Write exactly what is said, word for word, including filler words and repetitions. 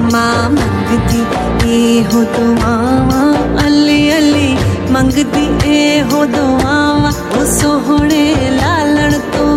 मां मंगदी ए हो दुआवा, अली अली मंगदी ए हो दुआवा। ओ सोहणे लालण तो